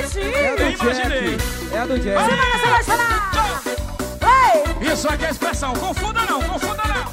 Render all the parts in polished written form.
Imaginei. É a do Jack. Você vai selecionar. Isso aqui é expressão. Confunda não, confunda não.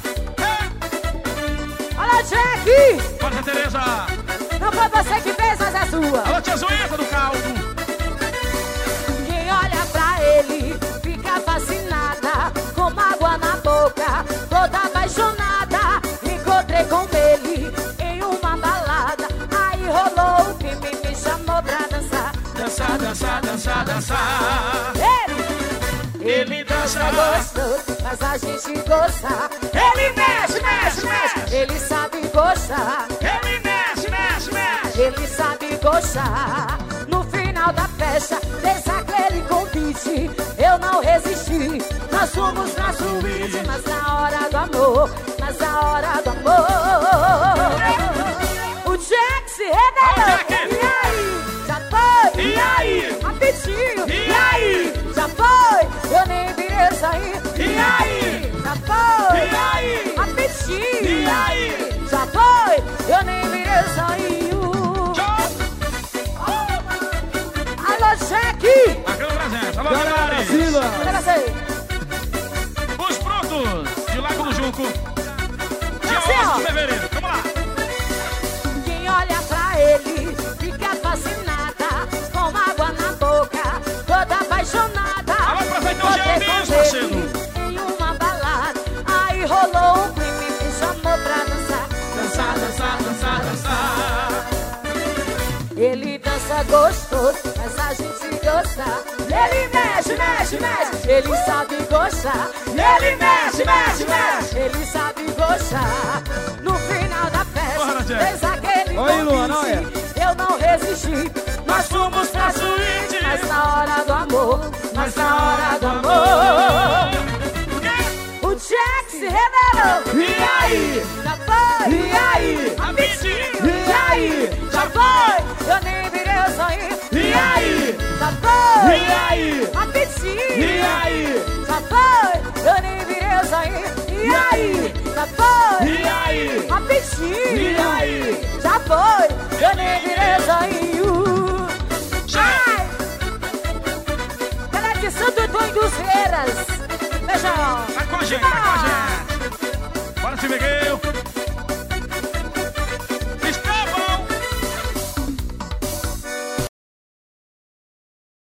Olha, Jack. Bora, Tereza. Não foi você que fez, mas é sua. Alô, tia Zueta do caldo. Quem olha pra ele fica fascinada, com mágoa na boca, toda apaixonada. Encontrei com ele em uma balada, aí rolou o que me chamou pra dançar. Dançar, dançar, dançar, dançar. Ele dança gostoso, mas a gente gosta. Ele mexe, mexe, mexe. Ele sabe gostar. Ele mexe, mexe, mexe. Ele sabe gostar. No final da festa, fez aquele convite. Eu não resisti. Nós fomos pra suíte, mas na hora do amor, mas na hora do amor. O Jack se revelou. E aí? Já foi? E aí? Rapidinho. E aí? Já foi? Eu nem virei sair. E aí? Já foi? E aí? Rapidinho. E aí? Já foi? Eu nem virei sair. Alô, Jack! Aquela presença. Alô, Galera galera. Brasília. Os prontos de Lago do Junco. Dia Assim, 11 ó. de fevereiro. Vamos lá. Quem olha pra ele fica fascinada, com água na boca, toda apaixonada. Alô, prefeitão Encontrei Jeremias, com parceiro. ele em uma balada, aí rolou um crime, me chamou pra dançar. Dançar, dançar, dançar, dançar. Ele dança gostoso, mas a gente gosta. Ele mexe, mexe, mexe. Ele sabe gostar. Ele mexe, mexe, mexe. Ele sabe gostar. No final da Bora, festa, Jack. fez aquele Oi, Luana, convite. Eu não resisti. Nós fomos pra suíte, mas na hora do amor, mas na hora do amor. O Jack se revelou. E aí? Já foi? E aí? Rapidinho. E aí? Já foi? Eu nem virei o sonho. E aí? Já foi? E aí? Rapidinho. E aí? Já foi? Eu nem virei o sonho. E aí? Já foi? E aí? Rapidinho. E aí? Já foi? Eu nem virei o sonho. Ai! Galera de Santo Antônio dos Feiras. Beijão. Vai com a gente, vai com a gente. Bora se ver.